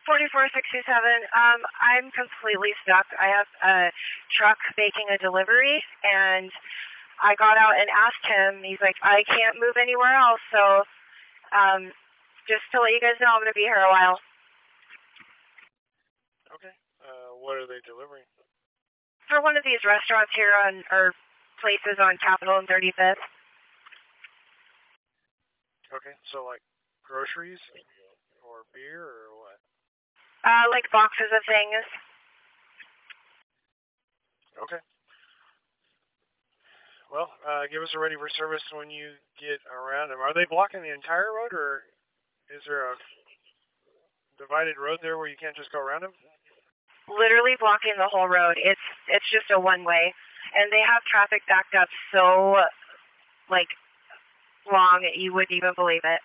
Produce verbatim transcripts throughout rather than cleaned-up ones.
forty-four sixty-seven. Um, I'm completely stuck. I have a truck making a delivery, and I got out and asked him. He's like, I can't move anywhere else, so um, just to let you guys know, I'm going to be here a while. Okay. Uh, what are they delivering? For one of these restaurants here on, or places on Capitol and thirty-fifth. Okay, so like groceries or beer or what? Uh, like boxes of things. Okay. Well, uh, give us a ready for service when you get around them. Are they blocking the entire road, or is there a divided road there where you can't just go around them? Literally blocking the whole road. It's it's just a one way, and they have traffic backed up so like long you wouldn't even believe it.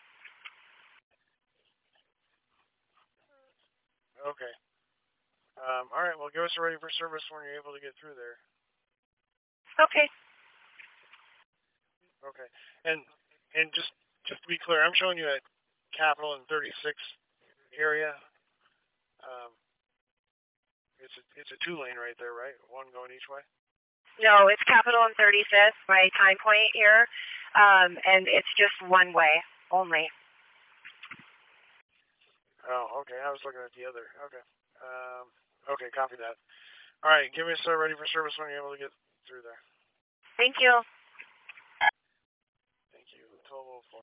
Okay. Um, all right. Well, give us a ready for service when you're able to get through there. Okay. Okay. And and just just to be clear, I'm showing you at Capitol and thirty-sixth area. Um, it's a it's a two lane right there, right? One going each way. No, it's Capitol and thirty-fifth, my time point here, um, and it's just one way only. Oh, okay. I was looking at the other. Okay. Um, okay, copy that. All right, give me a start ready for service when you're able to get through there. Thank you. Thank you. twelve oh four.